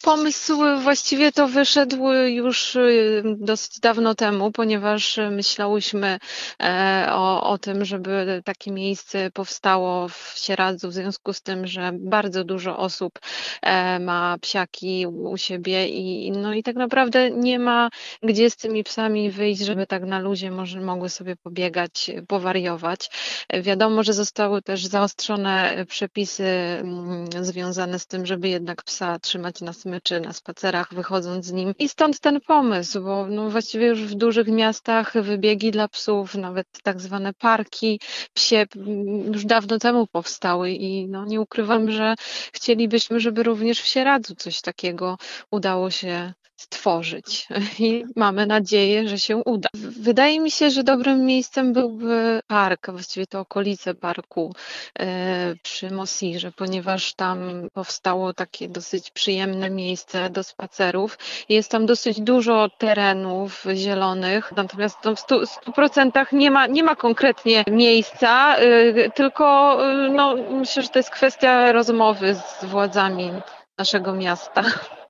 pomysł właściwie to wyszedł już dosyć dawno temu, ponieważ myślałyśmy o tym, żeby takie miejsce powstało w Sieradzu, w związku z tym, że bardzo dużo osób ma psiaki u siebie no i tak naprawdę nie ma gdzie z tymi psami wyjść, żeby tak na luzie może mogły sobie pobiegać, powariować. Wiadomo, że zostały też zaostrzone przepisy związane z tym, żeby jednak psa trzymać na smyczy, na spacerach, wychodząc z nim. I stąd ten pomysł, bo no właściwie już w dużych miastach wybiegi dla psów, nawet tak zwane parki psie już dawno temu powstały i no nie ukrywam, że chcielibyśmy, żeby również w Sieradzu coś takiego udało się stworzyć i mamy nadzieję, że się uda. Wydaje mi się, że dobrym miejscem byłby park, a właściwie to okolice parku przy Mosirze, ponieważ tam powstało takie dosyć przyjemne miejsce do spacerów. Jest tam dosyć dużo terenów zielonych, natomiast tam w 100% nie ma konkretnie miejsca, tylko no, myślę, że to jest kwestia rozmowy z władzami naszego miasta.